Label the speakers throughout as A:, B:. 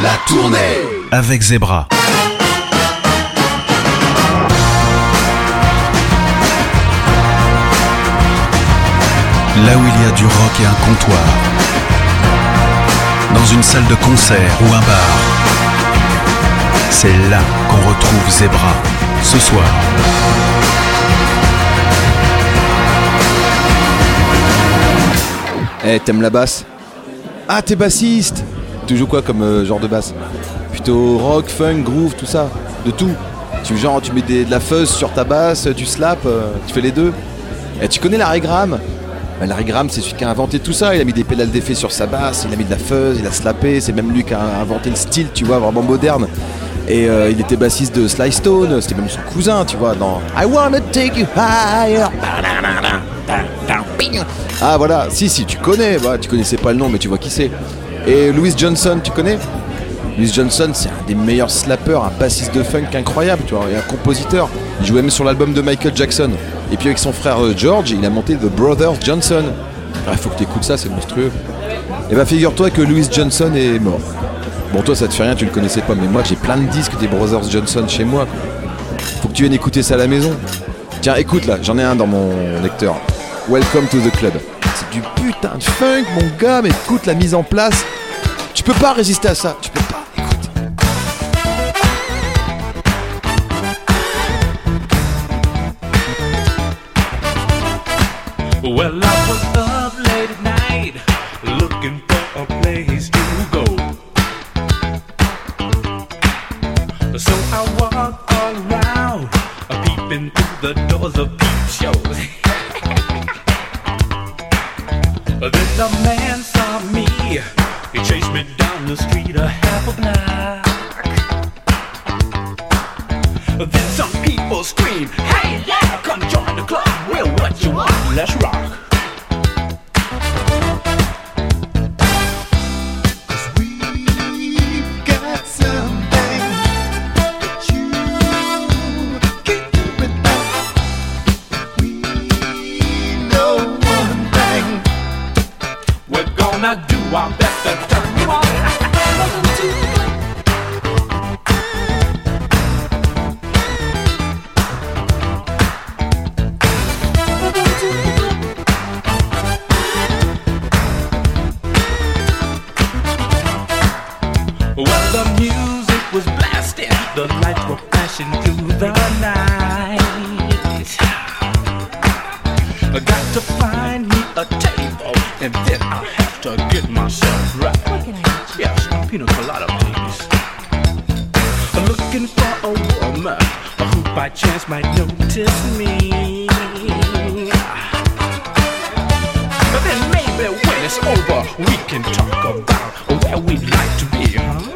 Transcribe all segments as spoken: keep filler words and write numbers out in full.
A: La tournée avec Zebra. Là où il y a du rock et un comptoir, dans une salle de concert ou un bar, c'est là qu'on retrouve Zebra, ce soir.
B: Eh, hey, t'aimes la basse? Ah, t'es bassiste? Tu joues quoi comme euh, genre de basse? Plutôt rock, funk, groove, tout ça? De tout? Tu, genre, tu mets des, de la fuzz sur ta basse, tu slaps, euh, tu fais les deux? Et tu connais Larry Graham? Ben, Larry Graham, c'est celui qui a inventé tout ça. Il a mis des pédales d'effet sur sa basse, il a mis de la fuzz, il a slappé. C'est même lui qui a inventé le style, tu vois, vraiment moderne. Et euh, il était bassiste de Sly Stone, c'était même son cousin, tu vois, dans I Wanna Take You Higher. Ah voilà, si, si, tu connais, bah, tu connaissais pas le nom, mais tu vois qui c'est. Et Louis Johnson, tu connais? Louis Johnson, c'est un des meilleurs slappeurs, un bassiste de funk incroyable, tu vois, et un compositeur. Il jouait même sur l'album de Michael Jackson. Et puis avec son frère George, il a monté The Brothers Johnson. Il faut que tu écoutes ça, c'est monstrueux. Et bah figure-toi que Louis Johnson est mort. Bon, toi ça te fait rien, tu le connaissais pas, mais moi j'ai plein de disques des Brothers Johnson chez moi. Faut que tu viennes écouter ça à la maison. Tiens, écoute là, j'en ai un dans mon lecteur. Welcome to the Club. C'est du putain de funk, mon gars, mais écoute la mise en place. Tu peux pas résister à ça, tu peux pas.
C: Well, I was up late at night, looking for a place to go. So I walked all around, peeping through the doors of peep shows. Then a man saw me, he chased me down the street a half a block. Then some people scream, hey, yeah, come join the club. Well, what you want? Let's rock. Our best to turn you on. Well, the music was blasting, the lights were flashing through the night. I got to find me a table, and then I'll have to get myself right.
D: What can I get you?
C: Yes, a pina colada, please. Looking for a woman who by chance might notice me. But then maybe when it's over, we can talk about where we'd like to be, huh?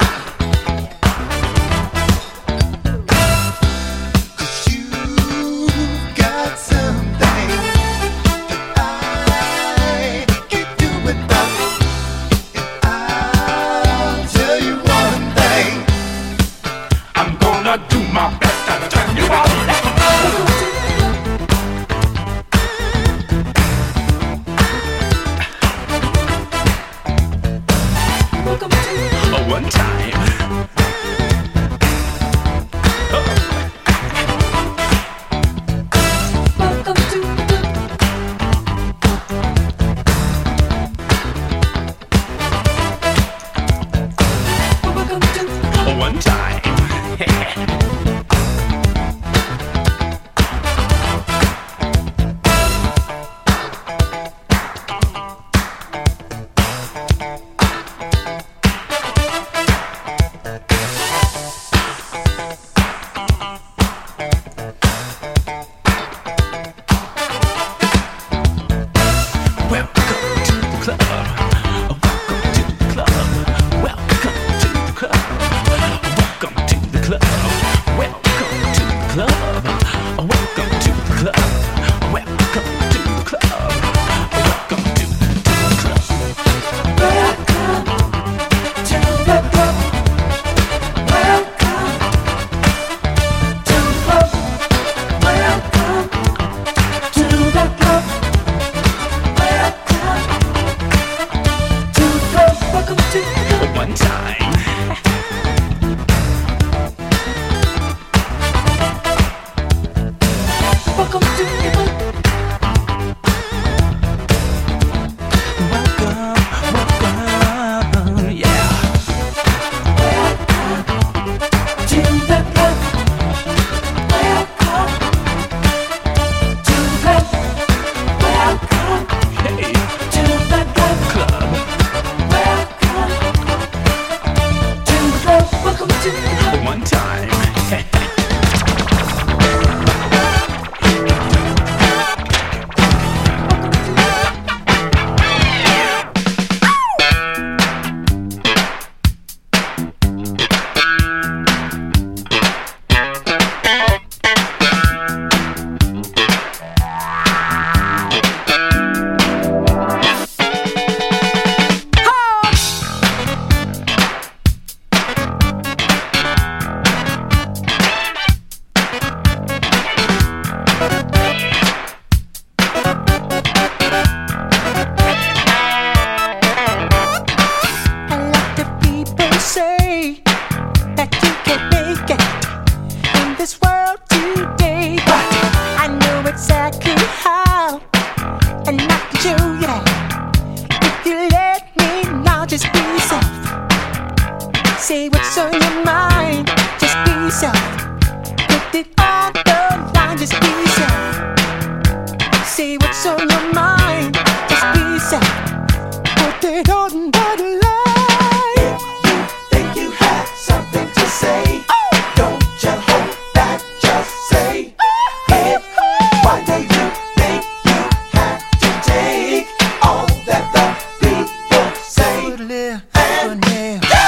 D: just be yourself. Say what's on your mind, just be yourself. Put it on the line, just be yourself. Say what's on your mind, just be yourself. Put it on the line.
E: If you think you have something to say, oh, don't you hold back, just say it. Why do you think you have to take all that the people say?
D: Put a little
E: And
D: on
E: go!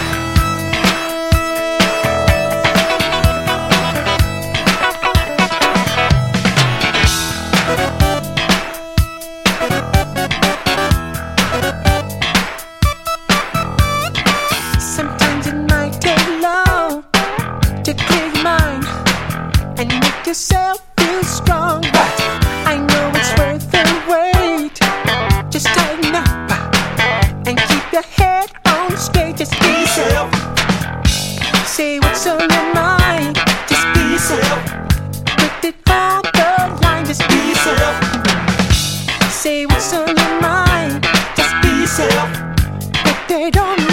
D: Sometimes it might take long to clear your mind and make yourself feel strong. But I know it's worth the wait. Just tighten up and keep your head on straight. Just be yourself. Say what's on your mind. Just be yourself. Put it on the line. Just be yourself. Say what's on your mind. Just be yourself. Put it on the line.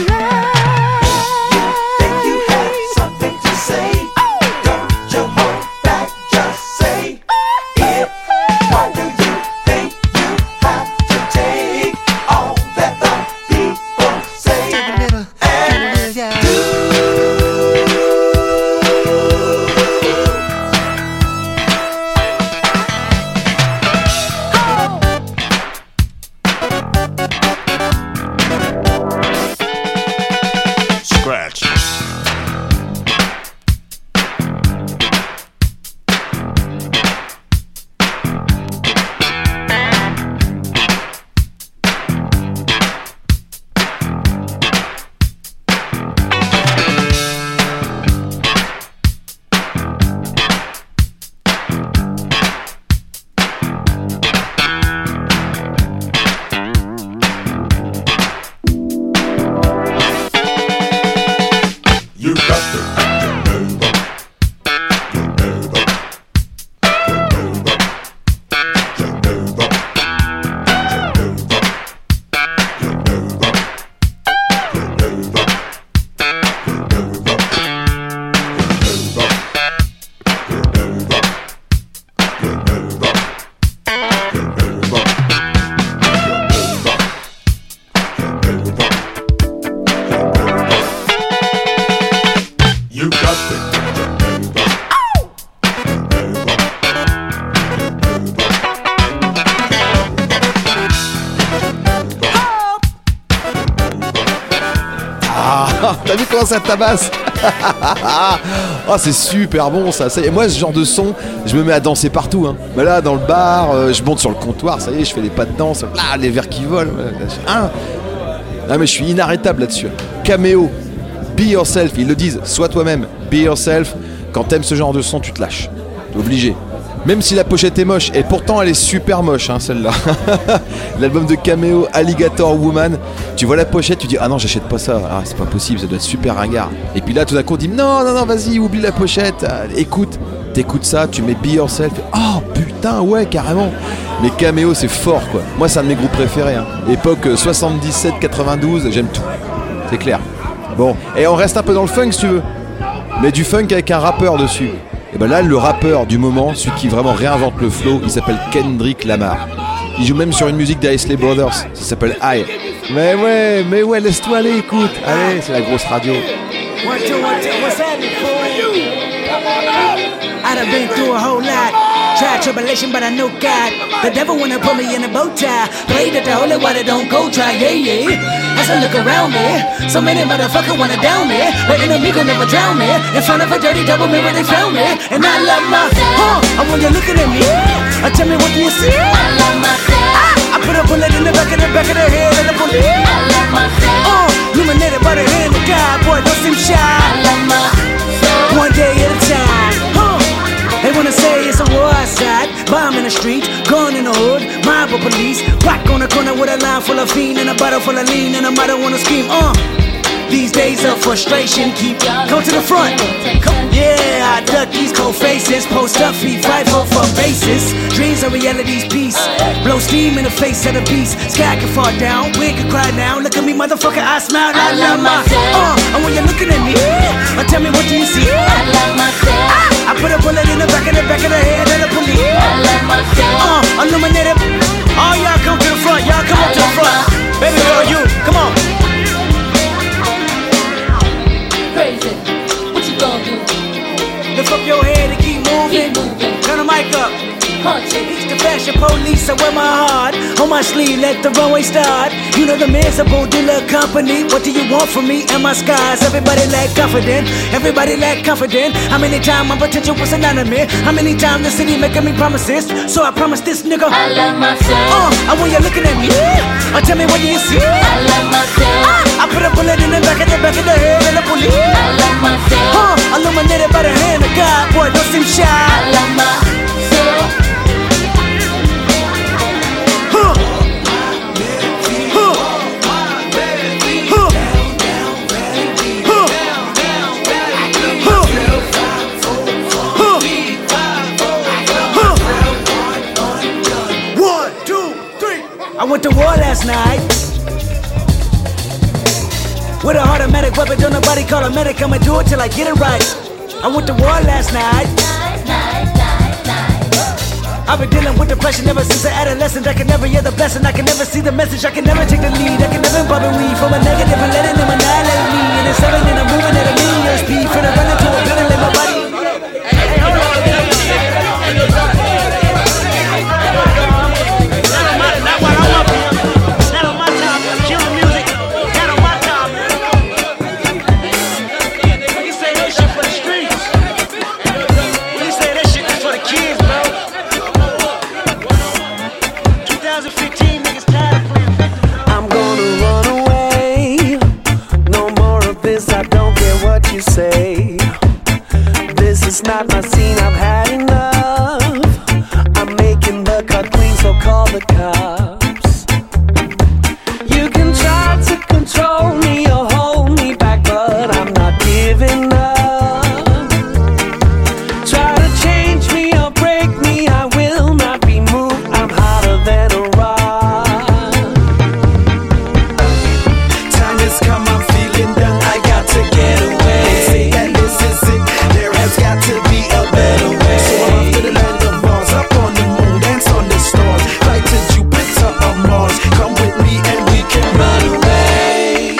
E: Think you have something to say? Don't you hold back, just say it. Why do you think you have to take all that the people say?
D: Take a little,
E: And
D: take a little, yeah.
F: Scratch.
E: You got to move up, you move up, you move up, you move up, you move up, you move up, you move up, you move up, you move up, you move up, you move up, you move up, you move up, you move up. You got to move up, move up, move up.
B: Ah, t'as vu comment ça tabasse? Oh, c'est super bon ça. Ça y est, moi, ce genre de son, je me mets à danser partout. Hein. Mais là, dans le bar, euh, je monte sur le comptoir, ça y est, je fais des pas de danse. Là, les verres qui volent. Hein. Ah, mais je suis inarrêtable là-dessus. Cameo, be yourself. Ils le disent, sois toi-même, be yourself. Quand t'aimes ce genre de son, tu te lâches. T'es obligé. Même si la pochette est moche, et pourtant elle est super moche, hein, celle-là. L'album de Cameo, Alligator Woman. Tu vois la pochette, tu dis ah non, j'achète pas ça. Ah, c'est pas possible, ça doit être super ringard. Et puis là, tout d'un coup, on dit non, non, non, vas-y, oublie la pochette. Ah, écoute, t'écoutes ça, tu mets Be Yourself. Oh putain, ouais, carrément. Mais Cameo, c'est fort, quoi. Moi, c'est un de mes groupes préférés. Hein. Époque soixante-dix-sept quatre-vingt-douze, j'aime tout. C'est clair. Bon, et on reste un peu dans le funk si tu veux. Mais du funk avec un rappeur dessus. Et ben là, le rappeur du moment, celui qui vraiment réinvente le flow, il s'appelle Kendrick Lamar. Il joue même sur une musique des Isley Brothers, ça s'appelle I. Mais ouais, mais ouais, laisse-toi aller, écoute. Allez, c'est la grosse radio.
G: One, two, one, two, what's happening for you? I done been through a whole lot. Tried tribulation, but I know God. The devil wanna put me in a bow tie. Played at the holy water, don't go try, yeah, yeah. As I look around me, so many motherfuckers wanna down me. But enemy gon' never drown me. In front of a dirty double mirror, they found me. And I love my, huh, I want you looking at me. Uh, tell me what do you see? I love myself. I, I put a bullet in the back of the back of the head of the bullet. I love myself. Uh, illuminated by the hand of God, boy, don't seem shy. I love myself. One day at a time, huh. They wanna say it's a war outside, bomb in the street, gun in the hood, mob of police, rock on the corner with a line full of fiend and a bottle full of lean and a mother wanna scream, uh. These days of frustration keep come to the front. Come, yeah, I duck these cold faces. Post up feet, fight for for basis. Dreams are reality's piece. Blow steam in the face of the beast. Sky can fall down, we can cry now. Look at me, motherfucker, I smile. I, I love myself. Uh, and when you're looking at me, uh, tell me what do you see?
F: I love myself.
G: I, I put a bullet in the back of the back of the head of the police.
F: I love myself.
G: Uh, illuminated. All y'all come to the front. Y'all come up to the front. Baby girl, you, come on.
F: Crazy. What you gonna do?
G: Lift up your head and keep moving.
F: Keep moving.
G: Turn the mic up.
F: Punch it.
G: It's the fashion police, I wear my heart on my sleeve, let the runway start. You know the miserable dealer company. What do you want from me and my skies? Everybody lack confident, everybody lack confident. How many times my potential was anonymous? How many times the city making me promises? So I promise this nigga
F: I love myself.
G: Uh, and when you're looking at me, uh, tell me what do you see?
F: I love myself.
G: Uh, I put a bullet in the back of the back of the head of the police.
F: I love myself.
G: Uh, illuminated by the hand of God, boy, don't seem shy.
F: I love myself.
G: I went to war last night with an automatic weapon. Don't nobody call a medic. I'ma do it till I get it right. I went to war last night. I've been dealing with depression ever since an adolescent. I can never hear the blessing. I can never see the message. I can never take the lead. I can never bubble weed from a negative and letting them annihilate me. And it's seven and I'm moving at a million speed. Finna run into a building in my body. Hey, hold on. Not while I'm up here. Not on my time. Killing music. Not on my time. When you say that shit for the streets. When you say that shit is for the kids, bro. twenty fifteen niggas tired of playing victim.
H: I'm gonna run away. No more of this. I don't care what you say. This is not my scene. I've had enough. I'm making the cut clean, so call the cops. You can try to control me or hold me back, but I'm not giving up. Try to change me or break me, I will not be moved. I'm hotter than a rock. Time has come, I'm feeling done. I got to get away. They say that this is it. There has got to be a better way. So I'm off to the land of Mars, up on the moon, dance on the stars, fly to Jupiter or Mars. Come with me and we can run away.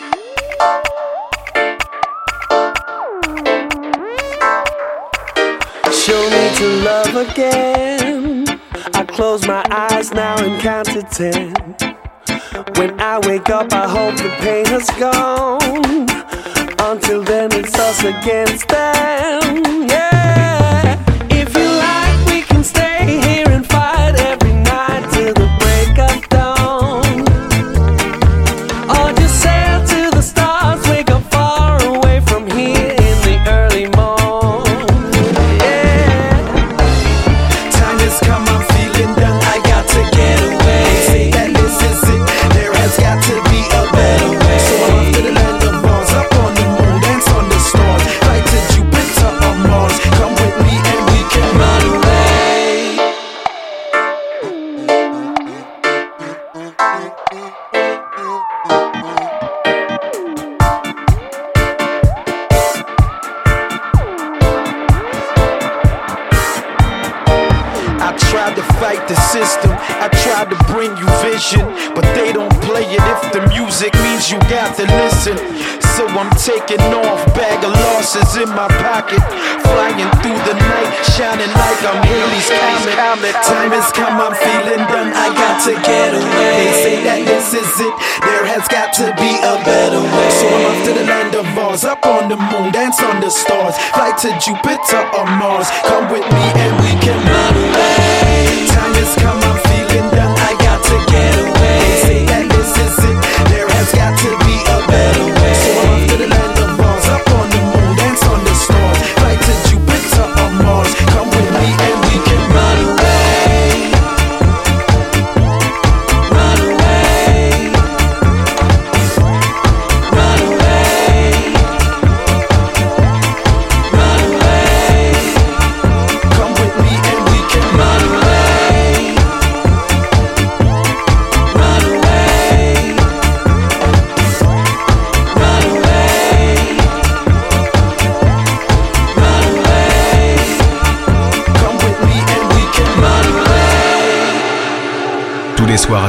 H: Show me to love again. I close my eyes now and count to ten. When I wake up, I hope the pain has gone. Until then, it's us against them. Yeah. If you like, we can stay here and fight every night till the break of dawn. Or just sail to the stars, wake up far away from here in the early morn. Yeah. Time has come, I'm feeling done. I got to get away. They say that this is it. There has got to be a better way. So I'm off to the land of Mars, up on the moon, dance on the stars, fly to Jupiter or Mars. Come with me and we can run away. I tried to fight the system, I tried to bring you vision, but they don't play it if the music means you got to listen. So I'm taking off, bag of losses in my pocket, flying through the night, shining like I'm Halley's Comet. Time has come, I'm feeling done, I got to get away. They say that this is it, there has got to be a better way. So I'm off to the land of Mars, up on the moon, dance on the stars, fly to Jupiter or Mars. Come with me and we can run away. Time has come, I'm feeling done, I got to get away. They say that this is it, there has got to be a better way. So I'm off to the land of Mars, up on the moon, dance on the stars, fly to Jupiter or Mars. Come with me and we can run away. Run away. Run away.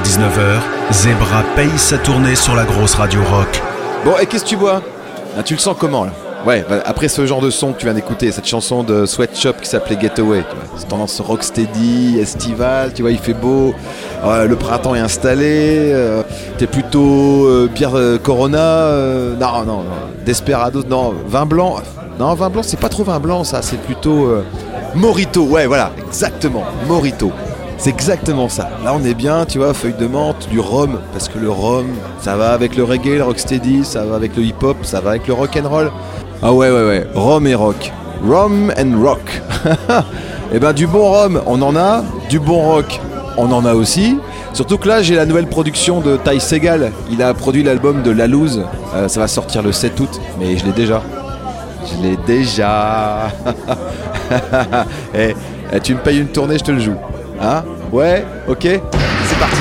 A: dix-neuf heures, Zebra paye sa tournée sur la grosse radio rock.
B: Bon, et qu'est-ce que tu bois? Ah, tu le sens comment là? Ouais, bah, après ce genre de son que tu viens d'écouter, cette chanson de Sweatshop qui s'appelait Getaway, tu vois, c'est tendance rocksteady, estival, tu vois, il fait beau, euh, le printemps est installé, euh, t'es plutôt euh, bière euh, Corona, euh, non, non, non, Desperado, non, vin blanc, non, vin blanc, c'est pas trop vin blanc, ça, c'est plutôt euh, Morito, ouais, voilà, exactement, Morito. C'est exactement ça. Là, on est bien, tu vois, feuille de menthe, du rhum, parce que le rhum, ça va avec le reggae, le rocksteady, ça va avec le hip-hop, ça va avec le rock and roll. Ah ouais, ouais, ouais, rhum et rock. Rhum and rock. Et ben, du bon rhum, on en a. Du bon rock, on en a aussi. Surtout que là, j'ai la nouvelle production de Ty Segall. Il a produit l'album de La Loose. Euh, ça va sortir le sept août, mais je l'ai déjà. Je l'ai déjà. Et eh, tu me payes une tournée, je te le joue. Hein? Ouais, ok, c'est parti.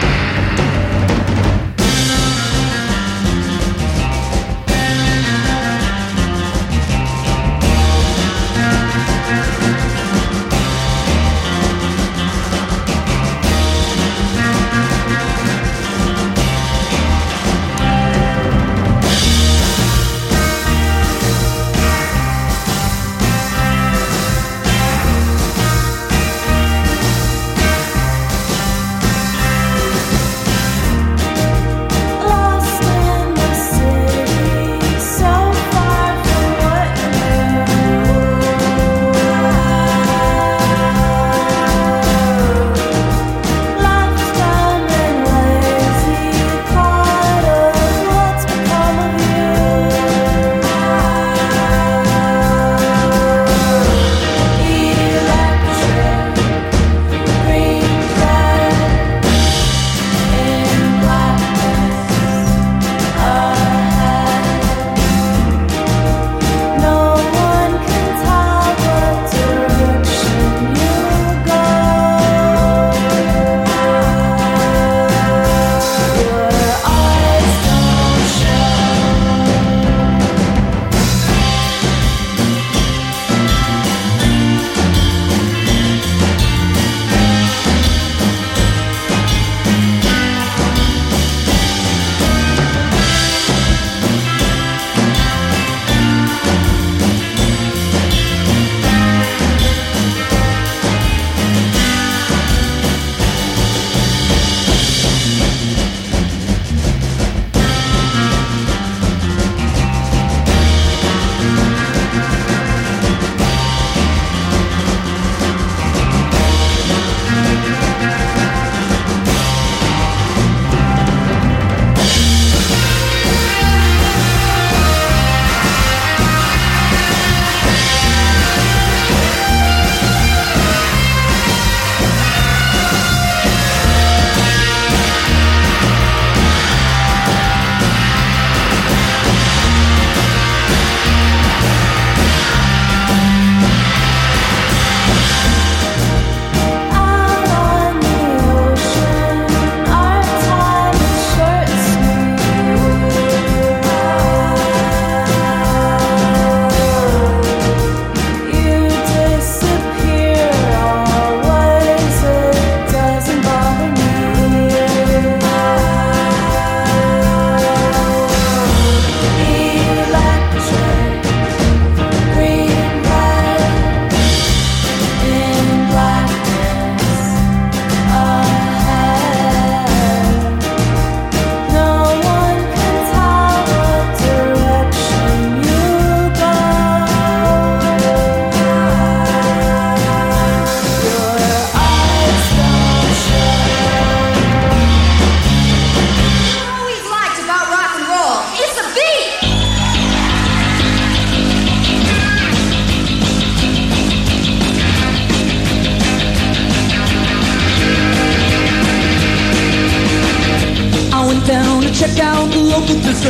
I: check out the local disco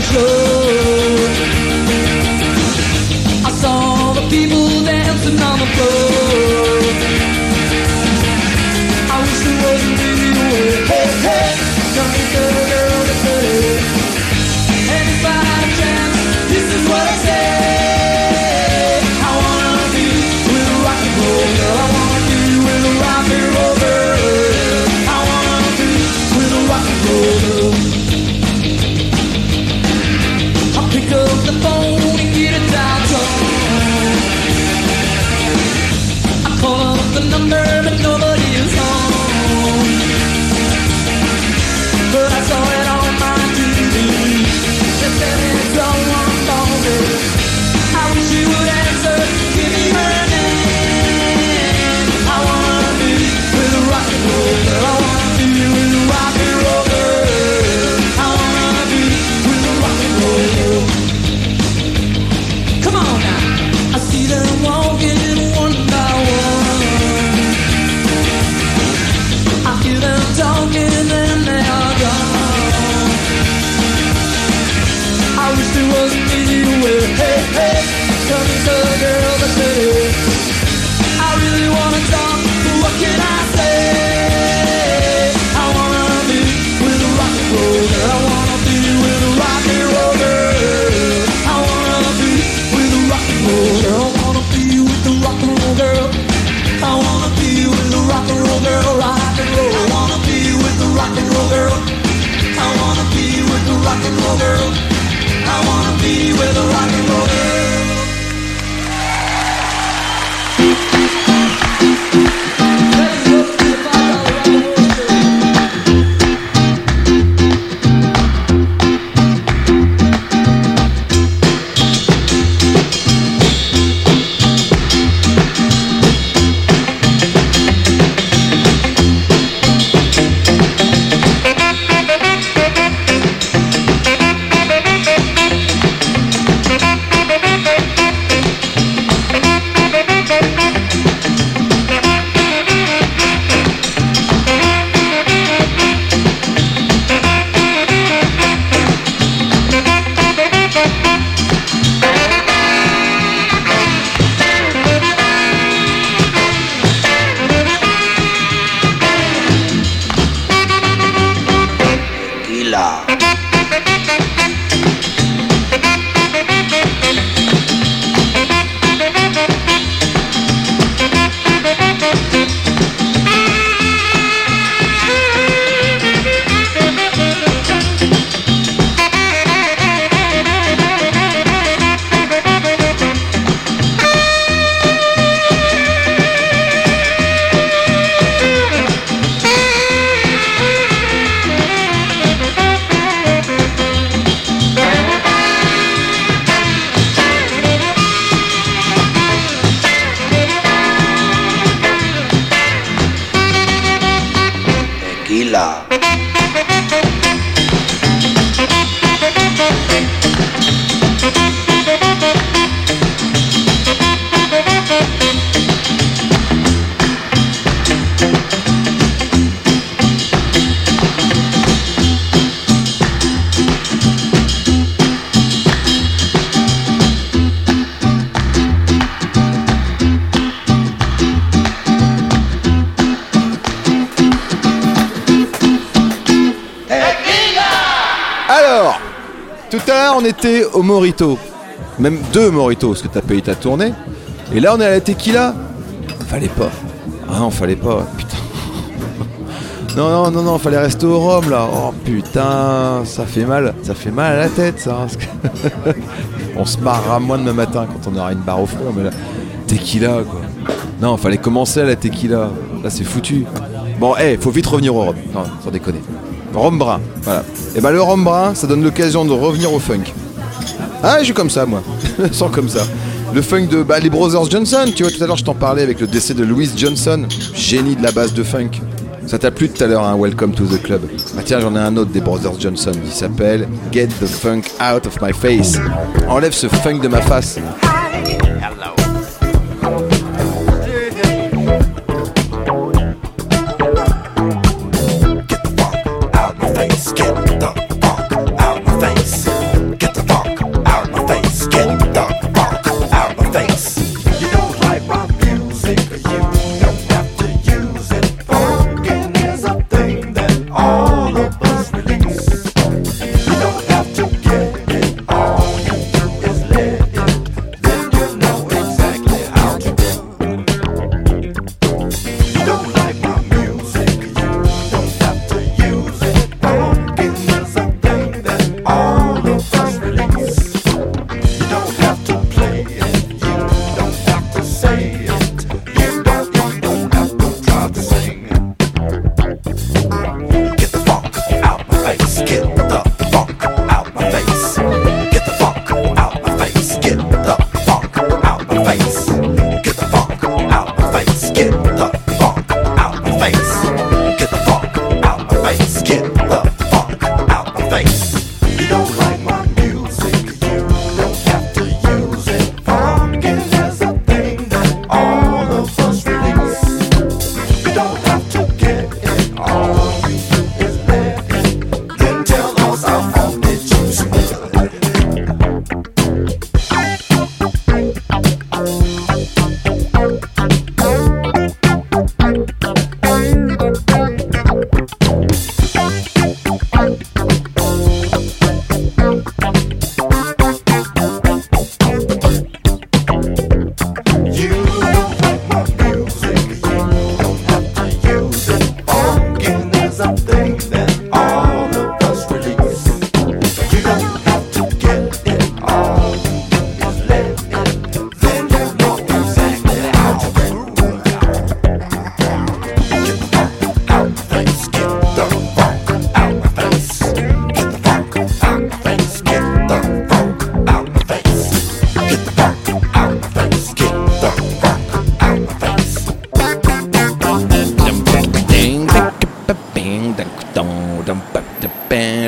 I: show. I saw the people dancing on the floor. I wish there wasn't any way. Hey, hey, don't you go, girl, to say. And if I had a chance, this is what I say. I wanna be with a rock and roll girl. I wanna be with a rock and roll girl. I wanna be with a rock hey, hey, tell me so, girl, the city. I really wanna talk, but what can I say? I wanna be with a rock and roll girl. I wanna be with a rock and roll girl. I wanna be with a rock and roll girl. I wanna be with the rock and roll girl. I wanna be with the rock and roll girl. Rock and roll. I wanna be with the rock and roll girl. I wanna be with the rock and roll girl. I wanna be with the rock and roll girl.
B: On était au Morito, même deux Moritos, parce que t'as payé ta tournée. Et là, on est à la tequila. Fallait pas. Ah non, fallait pas. Putain. Non, non, non, non, fallait rester au rhum là. Oh putain, ça fait mal. Ça fait mal à la tête, ça. Parce que on se marrera moins demain matin quand on aura une barre au front. Mais là, tequila, quoi. Non, fallait commencer à la tequila. Là, c'est foutu. Bon, hé, hey, faut vite revenir au rhum. Non, sans déconner. Rhum brun, voilà. Et bah le rhum brun, ça donne l'occasion de revenir au funk. Ah, je suis comme ça, moi. Je sens comme ça. Le funk de bah, les Brothers Johnson. Tu vois, tout à l'heure, je t'en parlais avec le décès de Louis Johnson, génie de la base de funk. Ça t'a plu tout à l'heure, hein, Welcome to the Club. Bah tiens, j'en ai un autre des Brothers Johnson. Il s'appelle Get the Funk Out of My Face. Enlève ce funk de ma face.
E: Know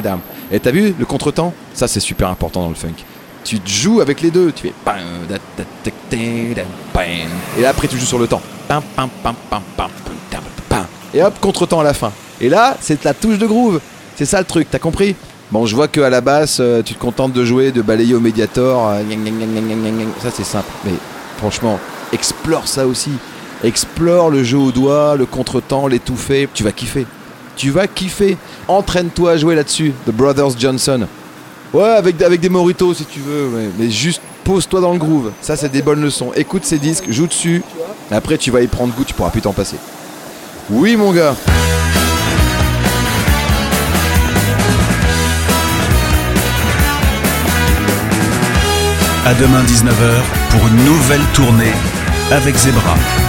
B: dam. Et t'as vu le contretemps? Ça c'est super important dans le funk. Tu te joues avec les deux, tu fais pam, da, da, da, da, da, pam. Et là après tu joues sur le temps. Pam, pam, pam, pam, pam, pam, pam. Et hop, contretemps à la fin. Et là, c'est la touche de groove. C'est ça le truc, t'as compris? Bon, je vois qu'à la basse, euh, tu te contentes de jouer, de balayer au médiator. Euh, gna, gna, gna, gna, gna, gna. Ça c'est simple. Mais franchement, explore ça aussi. Explore le jeu au doigt, le contretemps, l'étouffé. Tu vas kiffer. Tu vas kiffer. Entraîne-toi à jouer là-dessus. The Brothers Johnson. Ouais, avec, avec des moritos si tu veux, ouais. Mais juste pose-toi dans le groove. Ça, c'est des bonnes leçons. Écoute ces disques, joue dessus. Après, tu vas y prendre goût, tu pourras plus t'en passer. Oui, mon gars.
A: À demain dix-neuf heures pour une nouvelle tournée avec Zebra.